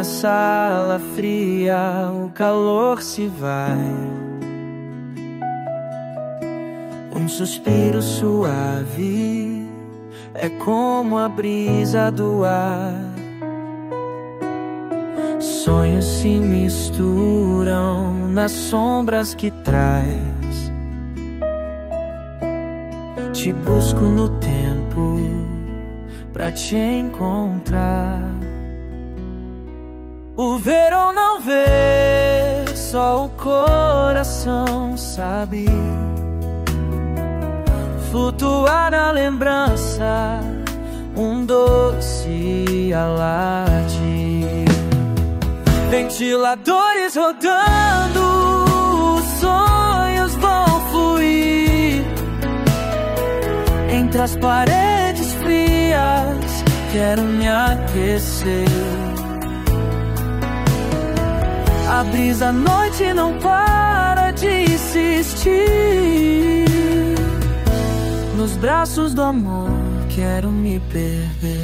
numa sala fria, o calor se vai. Um suspiro suave é como a brisa do ar. Sonhos se misturam nas sombras que traz. Te busco no tempo pra te encontrar. O ver ou não ver, só o coração sabe. Flutuar na lembrança, um doce alarde. Ventiladores rodando, os sonhos vão fluir. Entre as paredes frias, quero me aquecer. A brisa à noite não para de insistir. Nos braços do amor, quero me perder.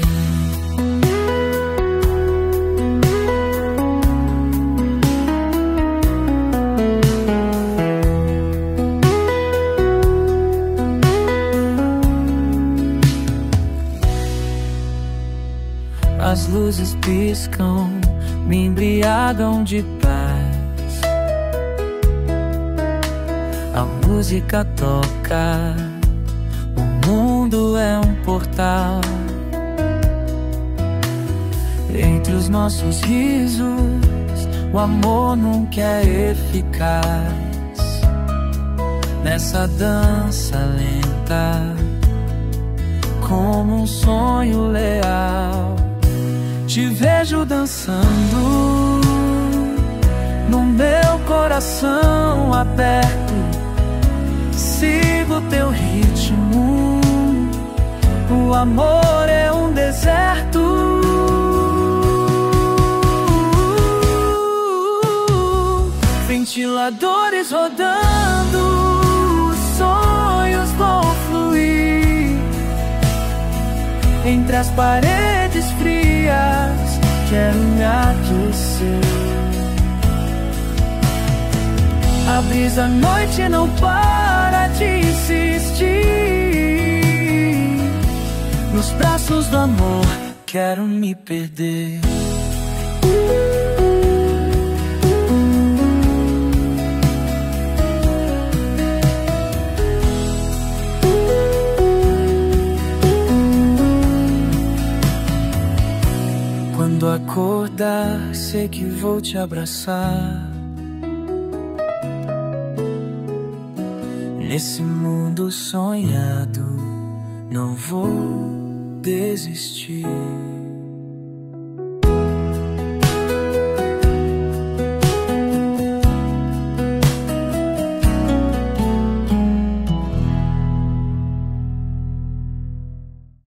As luzes piscam, me embriagam de paz. A música toca, o mundo é um portal. Entre os nossos risos, o amor nunca é eficaz. Nessa dança lenta, como um sonho leal. Te vejo dançando no meu coração aberto. Sigo teu ritmo, o amor é um deserto. Ventiladores rodando, os sonhos vão fluir. Entre as paredes frias, quero me aquecer. A brisa à noite não para de insistir. Nos braços do amor, quero me perder. Quando acordar, sei que vou te abraçar. Nesse mundo sonhado, não vou desistir.